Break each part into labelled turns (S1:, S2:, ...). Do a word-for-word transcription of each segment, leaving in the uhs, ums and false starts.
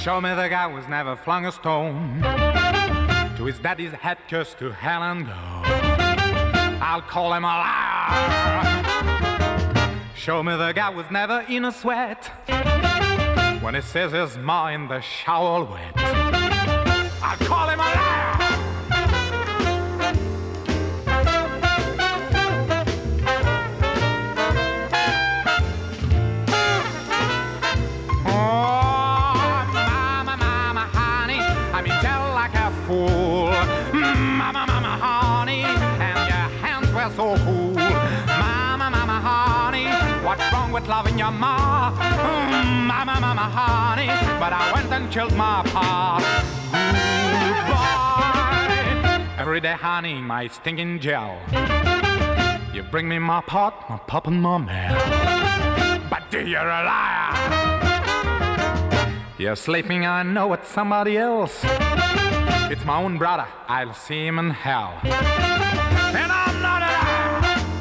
S1: Show me the guy who's never flung a stone to his daddy's head, curse to hell and go. I'll call him a liar. Show me the guy who's never in a sweat when he says his mind the shower wet. I'll call him a liar. Oh, mama, mama, honey, I mean, tell like a fool. Mama, mama, honey, and your hands were so cool. Mama, mama, honey, what's wrong with loving your ma? Mm, mama, mama, honey, but I went and killed my pa. Goodbye. Every day, honey, my stinking gel. You bring me my pot, my pop, and my mail. But you're a liar. You're sleeping, I know it's somebody else. It's my own brother, I'll see him in hell. And I'm not a liar.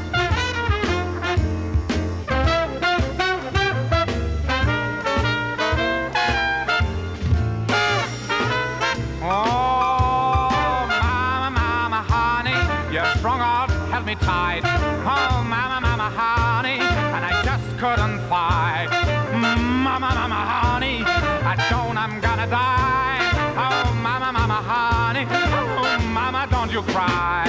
S1: Oh, mama, mama, honey, your strong arms held me tight. Oh, mama, mama, honey, and I just couldn't fight. Mama, mama, honey, I don't, I'm gonna die. Oh, mama, mama, honey, oh, mama, don't you cry.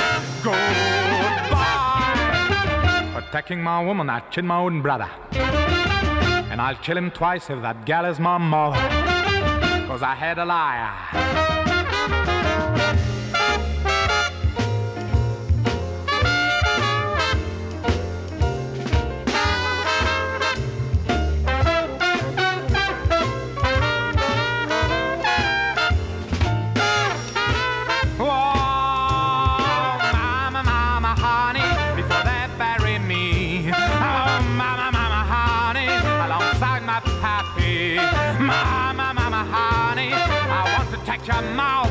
S1: Goodbye. For taking my woman, I killed my own brother. And I'll kill him twice if that gal is my mother. Cause I had a liar. Mama, mama, honey, I want to take your mouth